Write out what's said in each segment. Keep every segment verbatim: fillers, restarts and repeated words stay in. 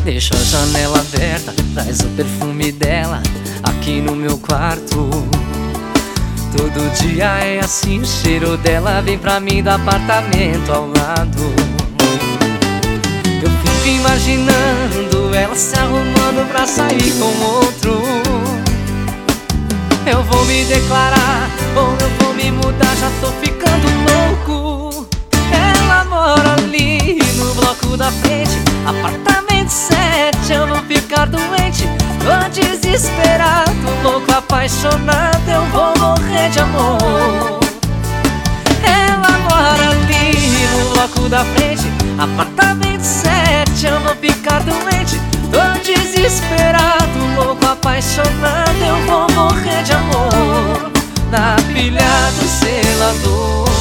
Deixa a janela aberta, traz o perfume dela aqui no meu quarto. Todo dia é assim, o cheiro dela vem pra mim do apartamento ao lado. Eu fico imaginando ela se arrumando pra sair com outro. Eu vou me declarar ou eu vou me mudar, já tô ficando louco. Ela mora ali no bloco da frente, apartamento sete, eu vou ficar doente. Tô desesperado, louco, apaixonado, eu vou morrer de amor. Ela mora ali no bloco da frente, apartamento sete, eu vou ficar doente. Tô desesperado, louco, apaixonado, eu vou morrer de amor na pilha do selador.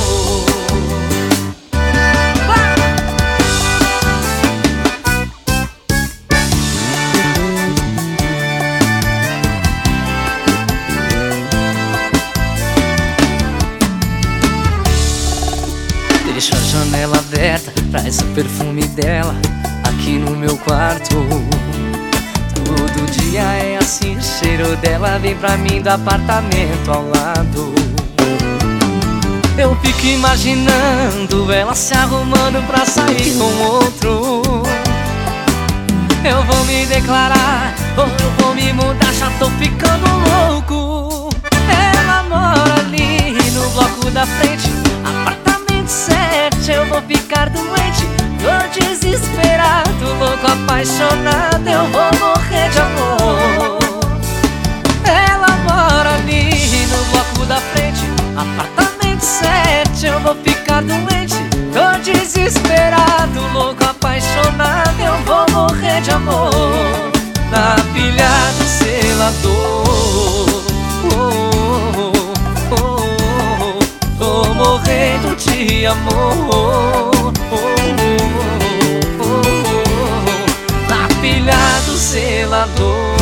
Deixa a janela aberta, traz o perfume dela aqui no meu quarto. Todo dia é assim, o cheiro dela vem pra mim do apartamento ao lado. Eu fico imaginando ela se arrumando pra sair com outro. Eu vou me declarar ou eu vou me mudar, já tô ficando louco. Ela mora ali no bloco da frente, apartamento sete, eu vou ficar doente. Tô desesperado, louco, apaixonado, eu vou morrer de amor. Ela mora ali no bloco da frente, apartamento sete, eu vou ficar doente. Tô desesperado, louco, apaixonado, eu vou morrer de amor na pilha do selador. Oh, oh, oh, oh, tô morrendo de amor. Oh, oh, oh, oh, na pilha do selador.